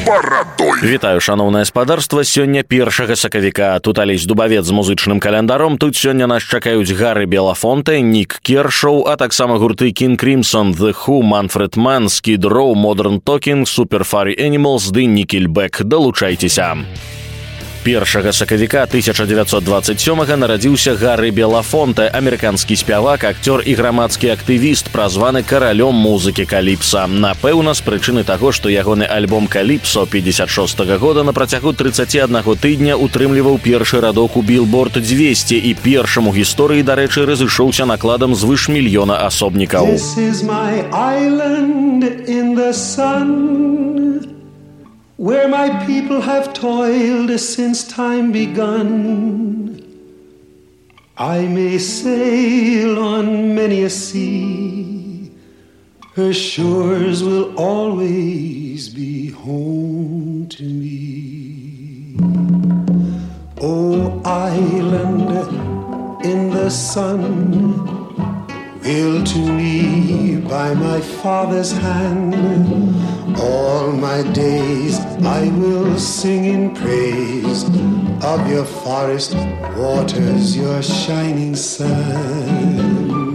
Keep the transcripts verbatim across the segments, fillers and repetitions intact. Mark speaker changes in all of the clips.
Speaker 1: Барадой.
Speaker 2: Вітаю, шаноўнае спадарства. Сёння першага сакавіка. Тут Алесь Дубавец з музычным календаром. Тут сёння нас чакаюць Гары Белафонте, Нік Кершоу, а таксама гурты King Crimson, The Who, Manfred Mann, Skid Row, Modern Talking, Super Furry Animals ды Nickelback. Далучайцеся. Першага сакавіка тысяча дзевяцьсот дваццаць сёмага нарадзіўся Гары Белафонте, амерыканскі спявак, акцёр і грамадскі актывіст, празваны каралём музыкі каліпса. Напэўна, з прычыны таго, што ягоны альбом «Каліпсо» пятьдесят шостага года на працягу трыццаці аднаго тыдня утрымліваў першы радок у Billboard двести і першым у гісторыі, дарэчы, разышоўся накладам звыш мільёна асобнікаў.
Speaker 3: This is my island in the sun, where my people have toiled since time begun. I may sail on many a sea, her shores will always be home to me. Oh, island in the sun, built to me by my father's hand, all my days I will sing in praise of your forest waters, your shining sun.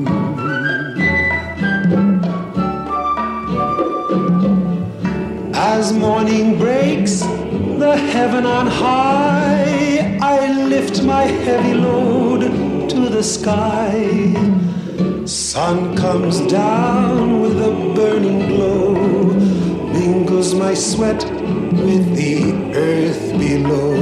Speaker 3: As morning breaks the heaven on high, I lift my heavy load to the sky. Sun comes down with a burning glow, mingles my sweat with the earth below.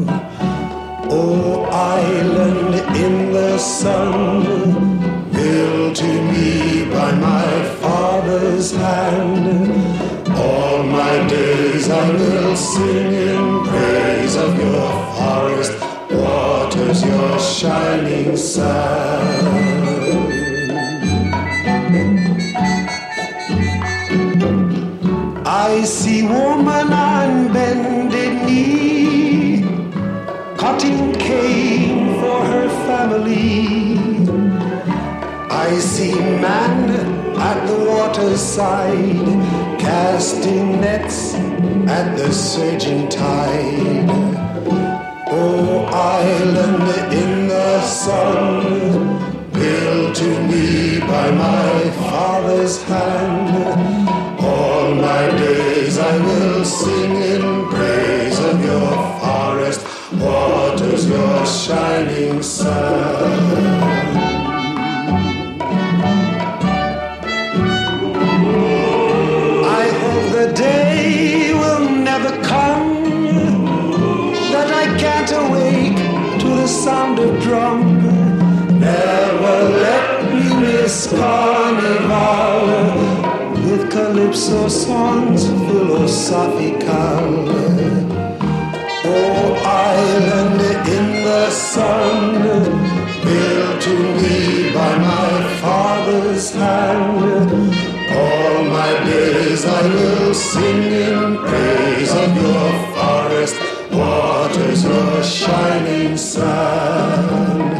Speaker 3: Oh, island in the sun, built to me by my father's hand, all my days I will sing in praise of your forest waters, your shining sun. I see woman on bended knee, cutting cane for her family. I see man at the water's side, casting nets at the surging tide. Oh, island in the sun, built to me by my father's hand, all my days I will sing in praise of your forest waters, your shining sun. I hope the day will never come that I can't awake to the sound of drum. Never let me miss carnival with calypso songs philosophical. Oh, island in the sun, built to me by my father's hand, all my days I will sing in praise of your forest waters, your shining sun.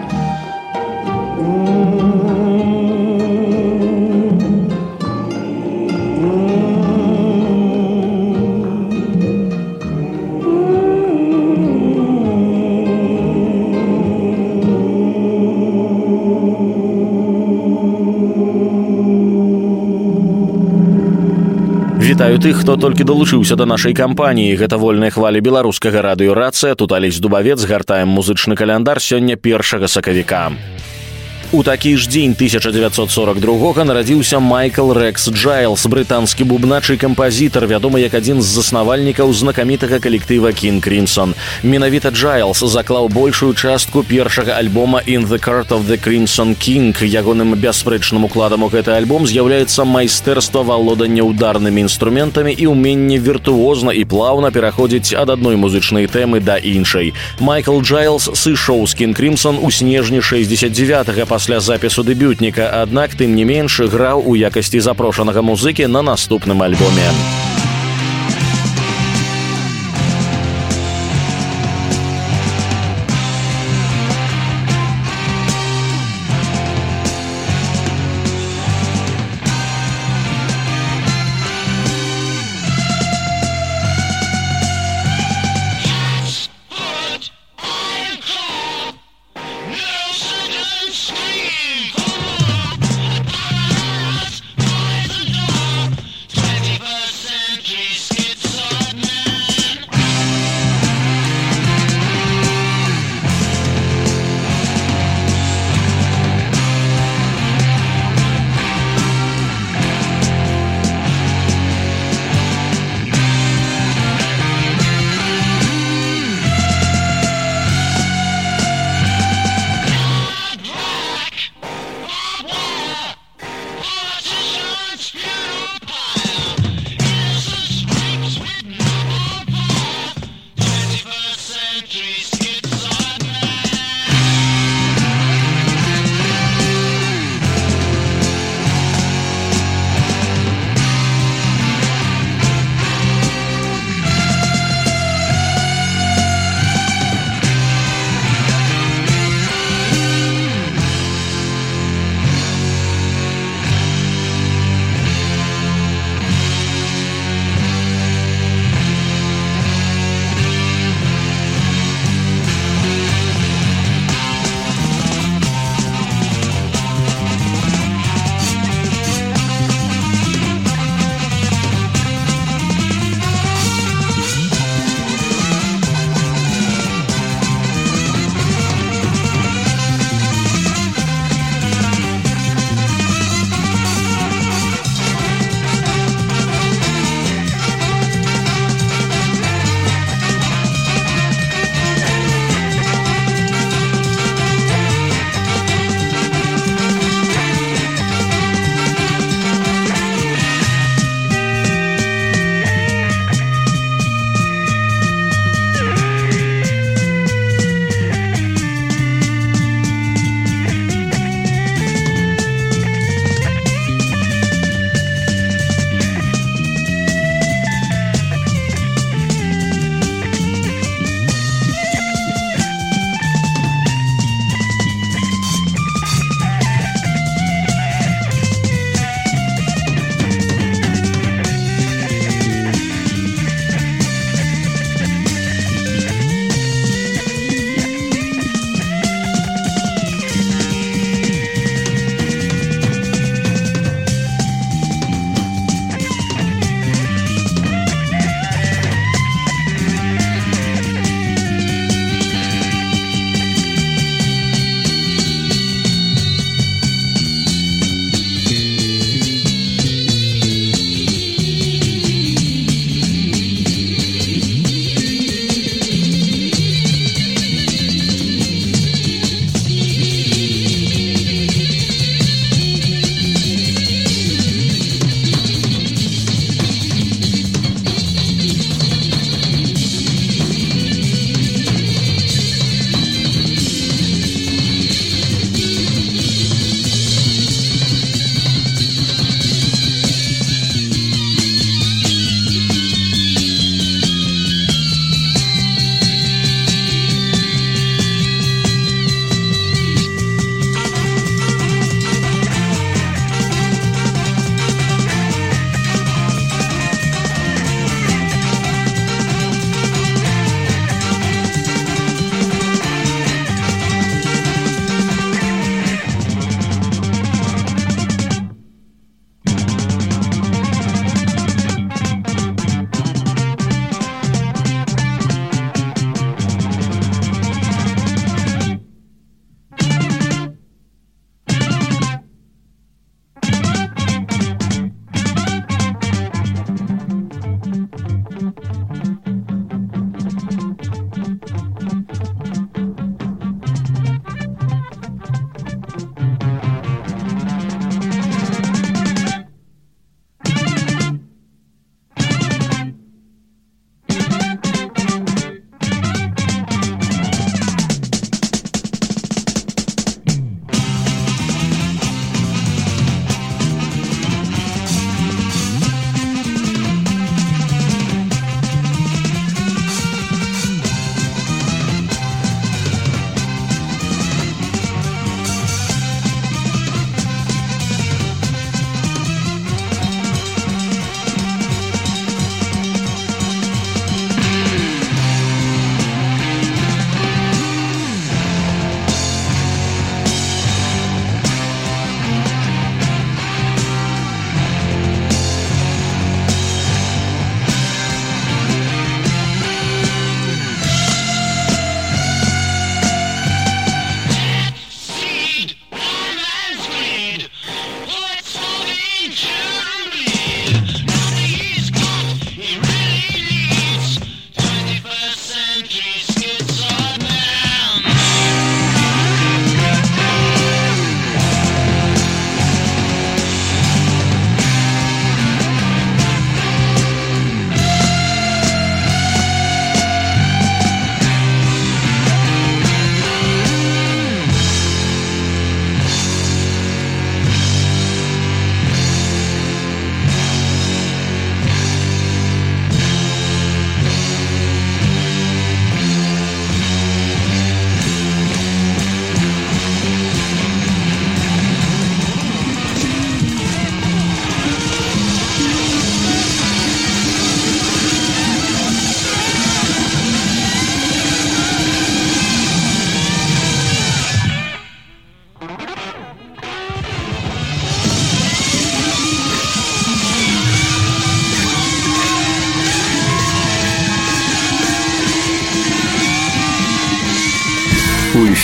Speaker 2: Вітаю тых, хто толькі далучыўся да нашай кампаніі. Гэта вольныя хвалі беларускага радыё «Рацыя». Тут Алесь Дубавец, гартаем музычны каляндар сёння першага сакавіка. У такі ж дзень тысяча дзевяцьсот сорок другога нарадзіўся Майкл Рэкс Джайлс, брытанскі бубнач і кампазітар, вядомы як адзін з заснавальнікаў знакамітага калектыва King Crimson. Менавіта Джайлс заклаў большую частку першага альбома «In the Court of the Crimson King». Ягоным бясспрэчным укладам у гэты альбом з'яўляецца майстэрства валодання ударнымі інструментамі і ўменне віртуозна і плаўна пераходзіць ад адной музычнай тэмы да іншай. Майкл Джайлс сышоў з King Crimson у снежні шэсцьдзесят дзевятага пасля запісу дэбютніка, аднак тым не менш граў у якасці запрошанага музыкі на наступным альбоме.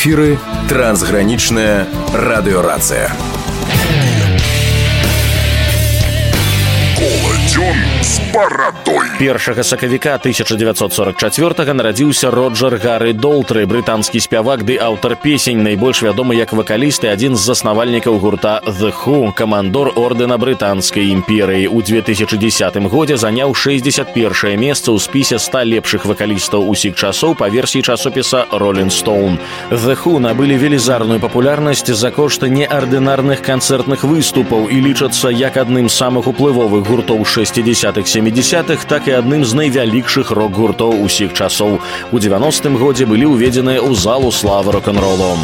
Speaker 1: эфіры трансгранічная радыёрацыя.
Speaker 4: Коладзён з барадой.
Speaker 2: Першага сакавіка тысяча дзевяцьсот сорок чацвёртага нарадзіўся Роджер Гары Долтры, брытанскі спявак ды аўтар песень, найбольш вядомы як вакаліст і адзін з заснавальнікаў гурта The Who, камандор ордэна брытанскай імперыі. У две тысячи дзесятым годзе заняў шэсцьдзесят першае месца ў спісе ста лепшых вакалістаў усіх часоў па версіі часопіса Rolling Stone. The Who набылі велізарную папулярнасць за кошт неардынарных канцэртных выступаў і лічацца як адным з самых уплывовых гуртоў шэсцідзесятых-сямідзесятых, так і адным з найвялікшых рок-гуртоў усіх часоў. У дзевяностым годзе былі ўведзеныя ў залу славы рок-н-ролу.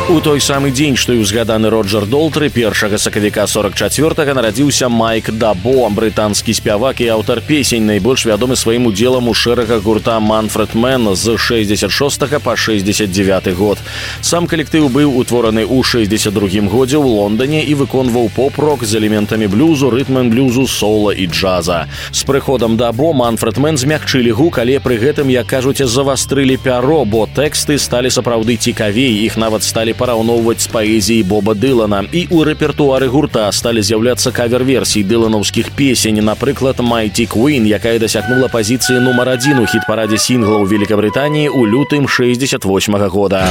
Speaker 2: У той самы дзень, што і ўзгаданы Роджер Долтры, першага сакавіка сорок чацвёртага нарадзіўся Майк Дабо, брытанскі спявак і аўтар песень, найбольш вядомы сваім удзелам у шэрагах гурта Manfred Mann з шэсцьдзесят шостага па шэсцьдзесят дзевяты год. Сам калектыў быў утвораны ў шэсцьдзесят другім годзе ў Лондоне і выконваў поп-рок з элементамі блюзу, рытм-н-блюзу, сола і джаза. З прыходам Дабо Manfred Mann змягчылі гук, але пры гэтым, як кажуць, завастрылі пяро, бо тэксты сталі сапраўды цікавей, іх нават сталі параўноўваць з паэзіяй Боба Дылана. І ў рэпертуары гурта сталі з'яўляцца кавер-версій дыланаўскіх песень, напрыклад, Mighty Queen, якая дасягнула пазіцыі нумар адзін у хіт-парадзе сінглаў Великабрытаніі ў лютым шэсцьдесят восьмага года.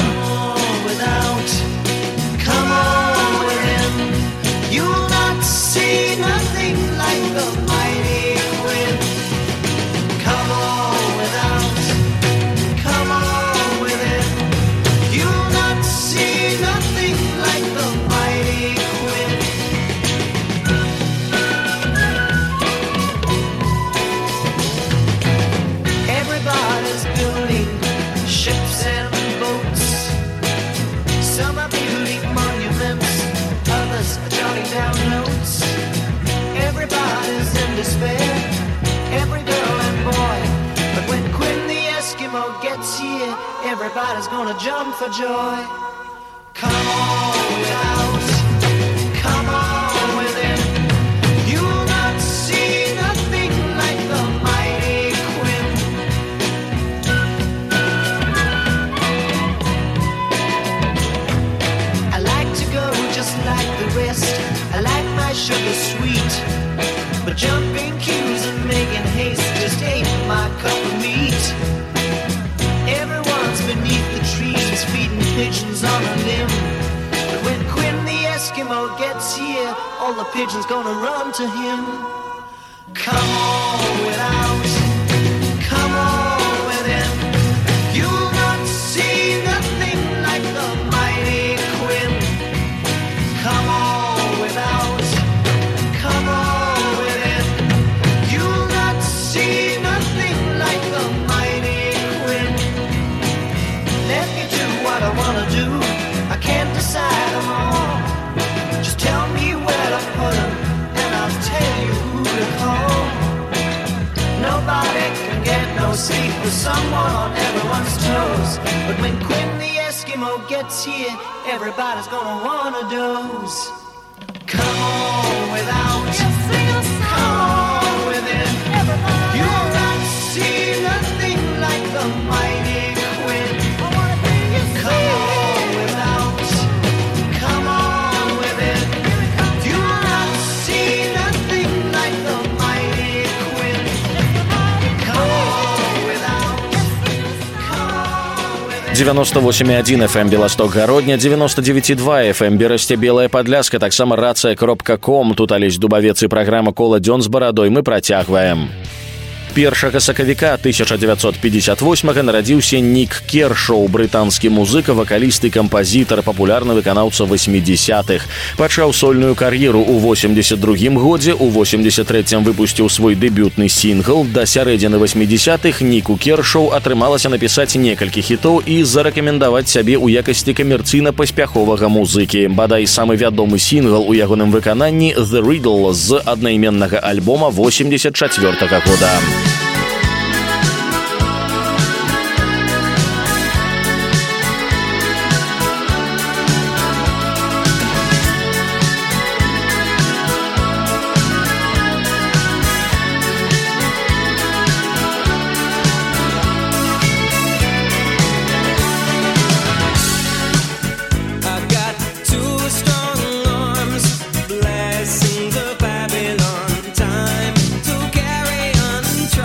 Speaker 5: Everybody's gonna jump for joy. Come on without, come on with it. You'll not see nothing like the mighty Queen. I like to go just like the rest. I like my sugar sweet, but jumping queues and making haste just ain't my cup of meat. Beneath the trees, feeding pigeons on a limb. But when Quinn the Eskimo gets here, all the pigeons gonna run to him. Come on without, come on with him. You'll not see nothing like the mighty Quinn. Come on without, come on with him. You'll not see nothing like the mighty Quinn. Let me do what I wanna do. I can't decide them all. Just tell me where to put them, and I'll tell you who to call. Nobody can get no sleep with someone on everyone's toes. But when Quinn the Eskimo gets here, everybody's gonna wanna doze. Come on without, come on with it. You'll not see nothing like the mighty Quinn. Come on without, come on with it. You'll not see nothing like the mighty Quinn. Come on without, come on with it.
Speaker 2: девяносто восемь и один эф эм Белосток Гародня, девяносто девять и два эф эм Берасце Белая Падляска, таксама рацыя кропка ком. Тут Алесь Дубавец і праграма «Кола дзён з барадой». Мы працягваем. Першага сакавіка тысяча дзевяцьсот пятьдесят восьмага нарадзіўся Нік Кершоу, брытанскі музыка, вакаліст і кампазітар, папулярны выканаўца восьмідзесятых. Пачаў сольную кар'еру ў восемьдесят другім годзе, у восемьдесят трэцім выпусціў свой дэбютны сінгл. Да сярэдзіны восьмідзесятых Ніку Кершоу атрымалася напісаць некалькі хітоў і зарэкамендаваць сябе ў якасці камерцыйна-паспяховага музыкі. Бадай самы вядомы сінгл у ягоным выкананні «The Riddle» з аднайменнага альбома восемьдесят чацвёртага года.
Speaker 6: Blessings of Babylon, time to carry on.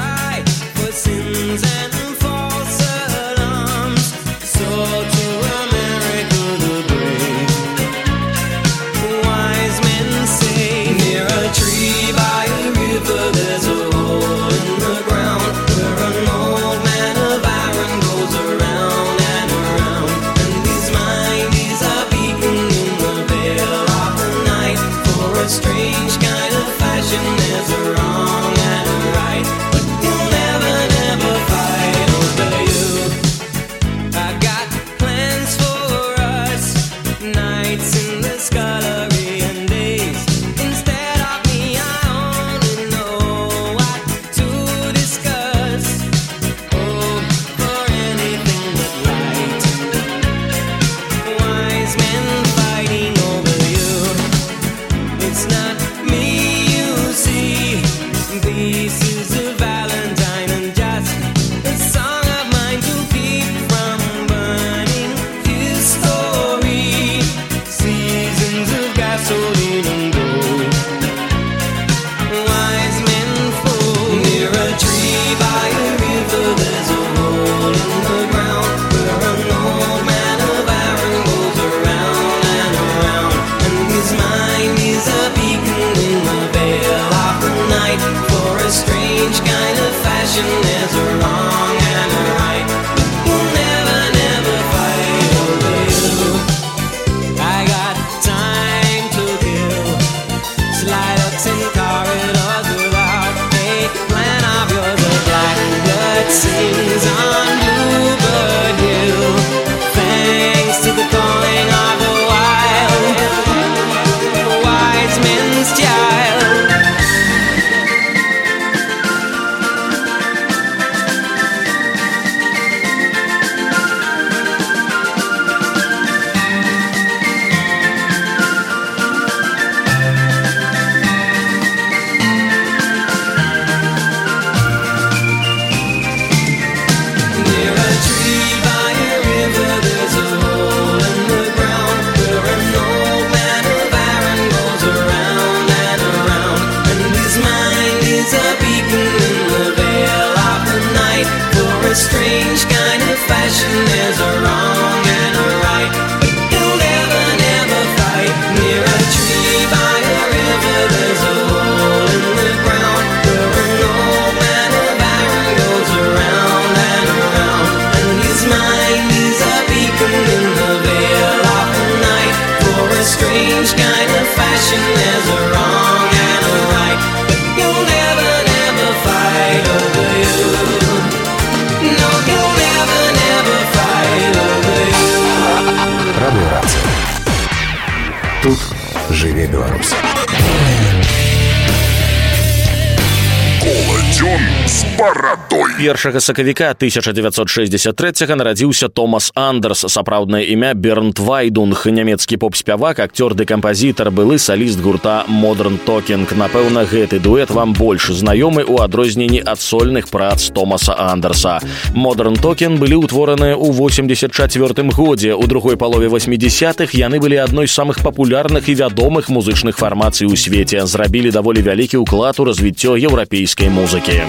Speaker 5: a wrong and a right. We'll never, never fight over you. I got time to kill. Slide ups in corridors without a plan of yours. A blackbird sings on Bluebird Hill. Thanks to the calling of the wild, the wise men's child. Near a tree by a river, there's a hole in the ground where an old man of iron goes around and around. And his mind is a beacon in the veil of the night. For a strange kind of fashion, there's a wrong and a right. But he'll never, never fight. Near a tree by a river, there's a hole in the ground where an old man of iron goes around and around. And his mind is a beacon in the veil of the night. For a strange kind of fashion, there's a wrong and a right. But he'll never, never fight over you. No, he'll never, never fight over you.
Speaker 1: Радиорация. Тут живе Беларусь.
Speaker 4: Колодзён з барадой.
Speaker 2: Першага сакавіка тысяча дзевяцьсот шэсцьдзесят трэцяга нарадзіўся Томас Андерс, сапраўднае імя Бернт Вайдунг, нямецкі поп-спявак, акцёр ды кампазітар, былы саліст гурта Modern Talking. Напэўна, гэты дуэт вам больш знаёмы ў адрозненні ад сольных прац Томаса Андерса. Modern Talking былі ўтвораныя ў восемьдесят чацвёртым годзе. У другой палове восьмідзесятых яны былі адной з самых папулярных і вядомых музычных фармацый у свеце. Зрабілі даволі вялікі ўклад у развіццё еўрапейскай музыкі.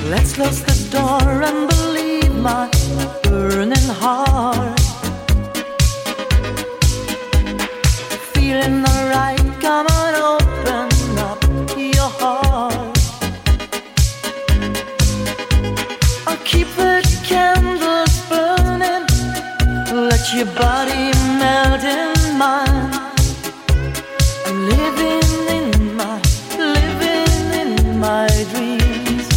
Speaker 5: Let's close the door and believe my burning heart. Feeling alright, come on, open up your heart. I'll keep the candles burning, let your body melt in mine. I'm living in my, living in my dreams.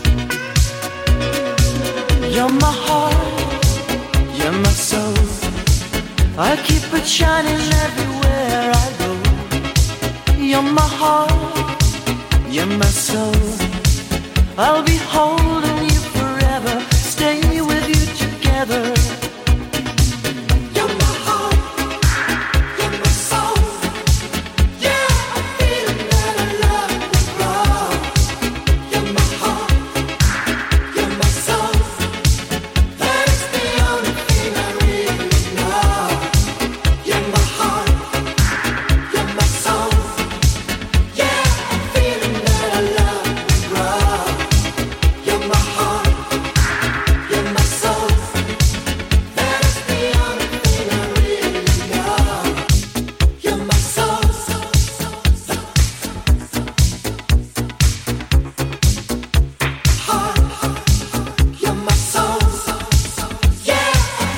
Speaker 5: You're my heart, you're my soul. I'll keep it shining everywhere I go. You're my heart, you're my soul. I'll be holding you forever, stay with you together. You're my heart, you're my soul. Yeah, I'm feeling that I love will grow. You're my heart, you're my soul. That is the only thing I really know. You're my heart, you're my soul. Yeah, I'm feeling that I love will grow. You're my heart, you're my soul. That is the only thing I really know. You're my soul. Heart, you're my soul. Yeah.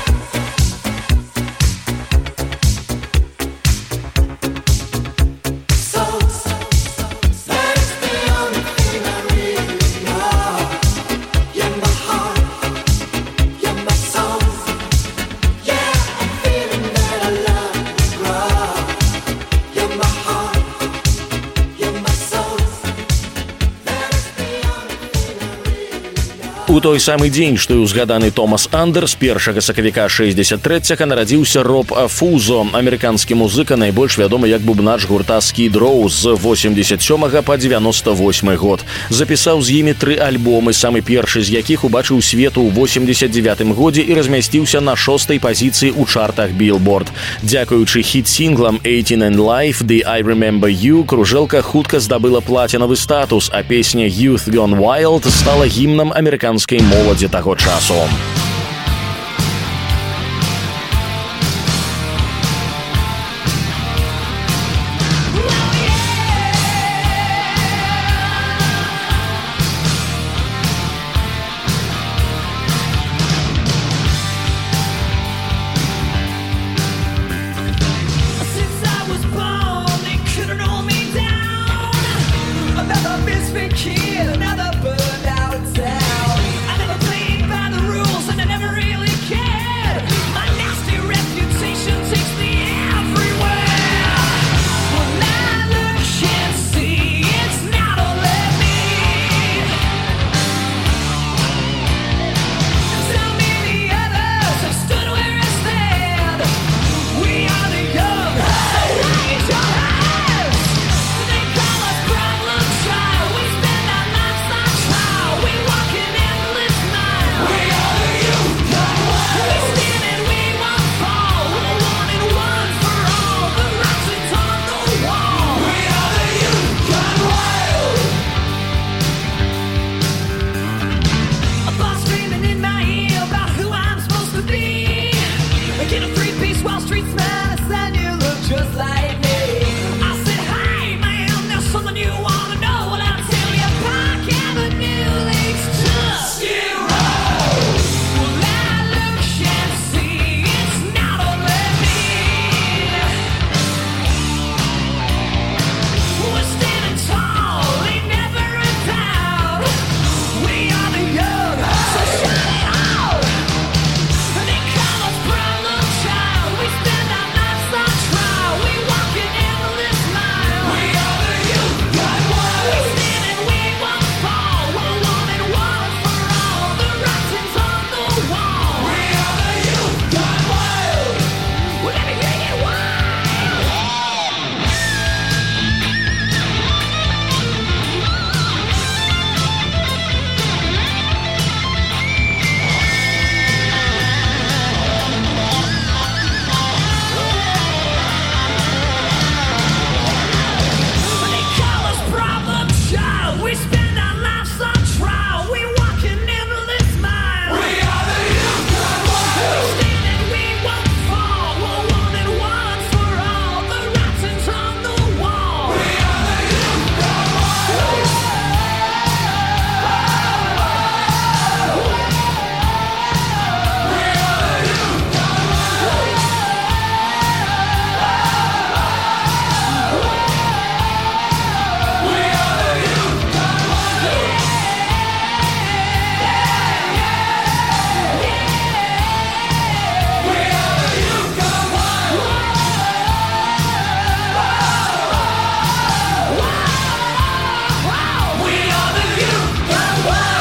Speaker 5: Soul, that is the only thing I really know. You're my heart, you're my soul. Yeah, I'm feeling that I love will grow. You're my heart, you're my soul. That is the only thing I really know.
Speaker 2: У той самы дзень, што і ўзгаданы Томас Андерс, першага сакавіка шэсцьдзесят трэцяга нарадзіўся Роб Фузо, амерыканскі музыка, найбольш вядомы як бубнач гурта Skid Row з восемьдесят сёмага па девяносто восьмы год. Запісаў з імі тры альбомы, самы першы з якіх убачыў свет у восемьдесят девятым годзе і размясціўся на шостай пазіцыі ў чартах Billboard. Дзякуючы хіт-сінглам eighteen and Life, The I Remember You, кружэлка хутка здабыла плацінавы статус, а песня Youth Gone Wild стала гімнам амерыканскай моладзі таго часу.
Speaker 6: Since I was born, they couldn't hold me down. Another misfit kid, another burned out town. I never played by the rules, I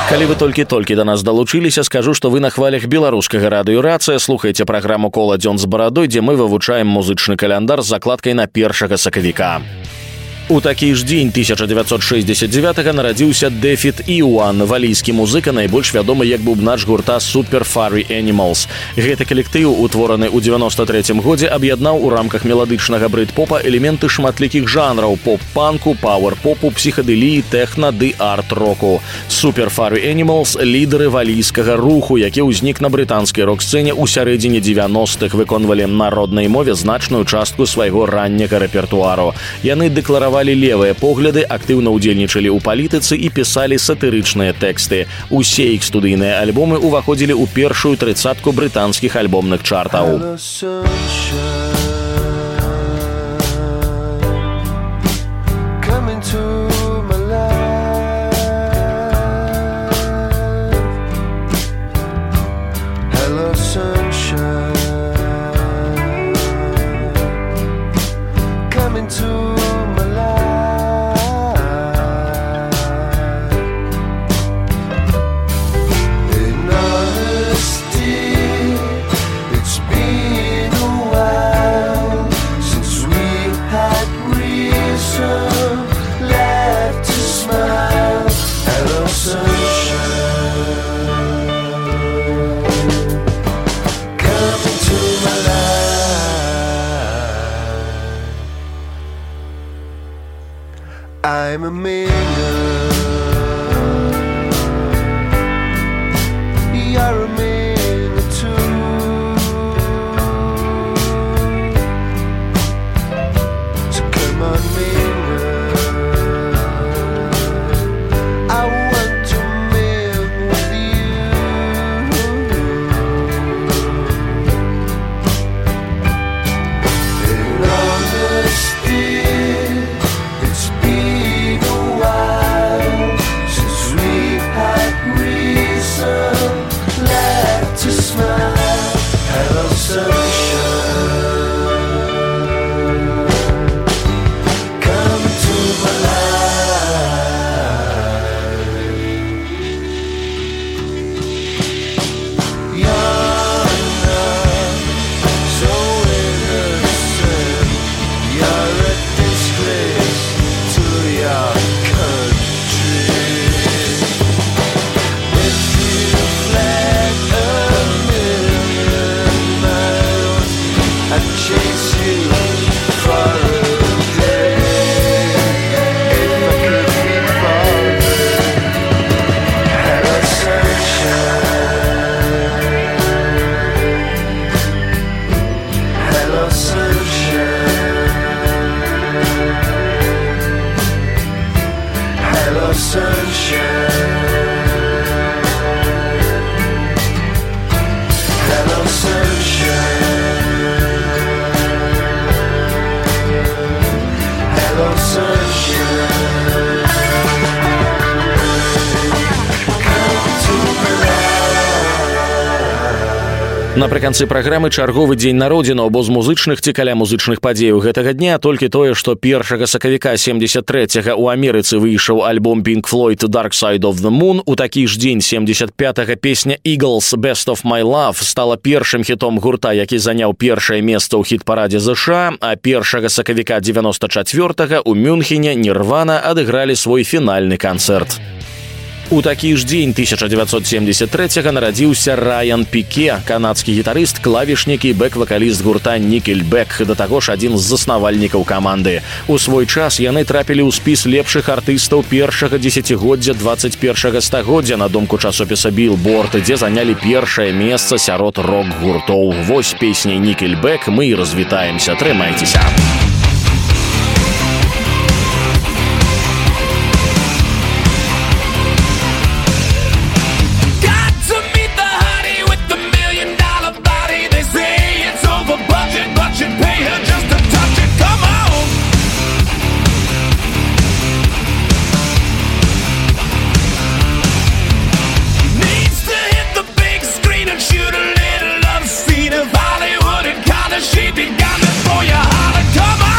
Speaker 2: Калі вы толькі-толькі да нас далучыліся, скажу, што вы на хвалях беларускага радыё «Рацыя» слухаеце праграму «Кола дзён з барадой», дзе мы вывучаем музычны каляндар з закладкай на першага сакавіка. У такі ж дзень тысяча дзевяцьсот шэсцьдзесят дзевятага нарадзіўся Дэфід Іуан, валійскі музыка, найбольш вядомы як бубнач гурта Super Furry Animals. Гэты калектыў, утвораны ў дзевяноста трэцім годзе, аб'яднаў у рамках меладычнага брыт-попа элементы шматлікіх жанраў: поп-панку, пауэр-попу, псіхадэліі, тэхна ды арт-року. Super Furry Animals – лідары валійскага руху, які ўзнік на брытанскай рок-сцэне ў сярэдзіне дзевяностых, выконвалі на роднай мове значную частку свайго ранняга рэпертуару. Яны дэкларавалі левыя погляды, актыўна ўдзельнічалі ў палітыцы і пісалі сатырычныя тэксты. Усе іх студыйныя альбомы ўваходзілі ў першую трыццатку брытанскіх альбомных чартаў.
Speaker 7: I'm a mingle, you're a mingle too. So come on, mingle, I want to mingle with you. In honesty,
Speaker 2: Напрыканцы праграмы чарговы дзень народзінаў, бо з музычных ці каля музычных падзеяў гэтага дня толькі тое, што першага сакавіка семдзесят трэцяга ў Амерыцы выйшаў альбом Pink Floyd Dark Side of the Moon. У такі ж дзень семдзесят пятага песня Eagles Best of My Love стала першым хітом гурта, які заняў першае месца ў хіт-парадзе ЗША, а першага сакавіка дзевяноста чацвёртага ў Мюнхене Нірвана адыгралі свой фінальны канцэрт. У такі ж дзень тысяча дзевяцьсот семдзесят трэцяга нарадзіўся Райан Піке, канадскі гітарыст, клавішнік і бэк-вакаліст гурта Nickelback, да таго ж адзін з заснавальнікаў каманды. У свой час яны трапілі ў спіс лепшых артыстаў першага дзесяцігоддзя дваццаць першага стагоддзя на думку часопіса Billboard, дзе занялі першае месца сярод рок-гуртоў. Вось песняй Nickelback мы і развітаемся. Трымайцеся!
Speaker 6: She began before you holler, come on!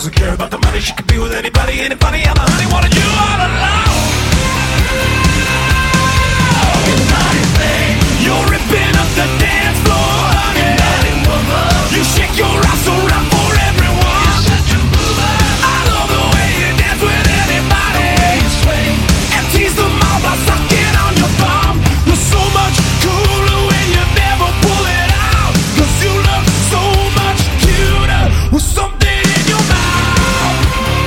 Speaker 8: doesn't care about the money. She could be with anybody, ain't it funny? I'm the honey, wanted you all alone. You're ripping up the dance floor, honey. You shake your ass around for everyone. I love the way you dance with anybody, and tease them all by sucking on your thumb. You're so much cooler when you never pull it out, 'cause you look so much cuter with something in your mouth.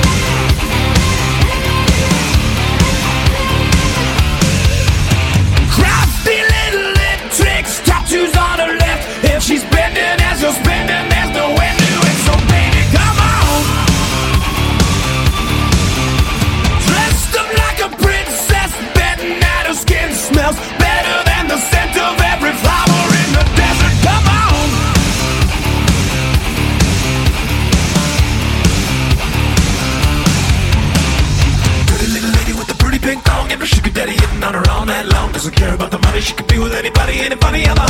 Speaker 8: Crafty little lip tricks, tattoos on her left. If she's bending as you're spending, there's no end to it. So baby, come on. Dressed up like a princess, betting that her skin smells better than the scent of every flower in the desert. Come on. Pretty little lady with the pretty pink thong, and her sugar daddy hitting on her all night long. Doesn't care about the money, she could be with anybody, ain't it funny? I'm a